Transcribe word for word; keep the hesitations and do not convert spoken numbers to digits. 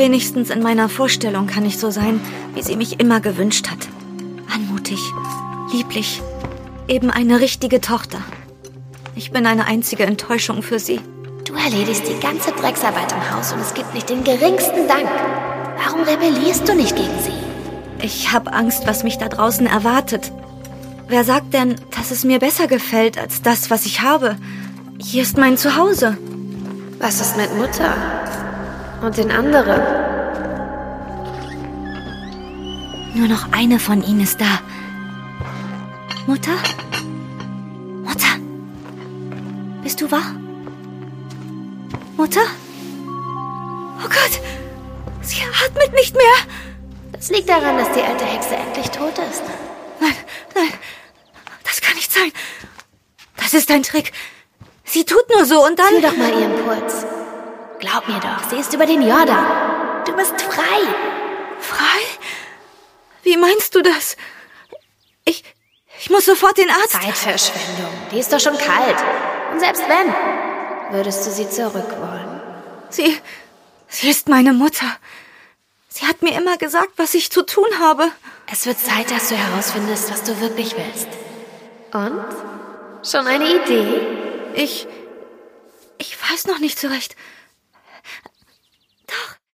Wenigstens in meiner Vorstellung kann ich so sein, wie sie mich immer gewünscht hat. Anmutig, lieblich, eben eine richtige Tochter. Ich bin eine einzige Enttäuschung für sie. Du erledigst die ganze Drecksarbeit im Haus und es gibt nicht den geringsten Dank. Warum rebellierst du nicht gegen sie? Ich habe Angst, was mich da draußen erwartet. Wer sagt denn, dass es mir besser gefällt als das, was ich habe? Hier ist mein Zuhause. Was ist mit Mutter? Und den anderen? Nur noch eine von ihnen ist da. Mutter? Mutter? Bist du wach? Mutter? Oh Gott! Sie atmet nicht mehr! Das liegt daran, dass die alte Hexe endlich tot ist. Nein, nein, das kann nicht sein. Das ist ein Trick. Sie tut nur so und dann... Fühl doch mal ihren Puls. Glaub mir doch, sie ist über den Jordan. Du bist frei. Frei? Wie meinst du das? Ich... Ich muss sofort den Arzt... Zeitverschwendung. Die ist doch schon kalt. Und selbst wenn, würdest du sie zurück wollen? Sie... Sie ist meine Mutter. Sie hat mir immer gesagt, was ich zu tun habe. Es wird Zeit, dass du herausfindest, was du wirklich willst. Und? Schon eine Idee? Ich... Ich weiß noch nicht so recht.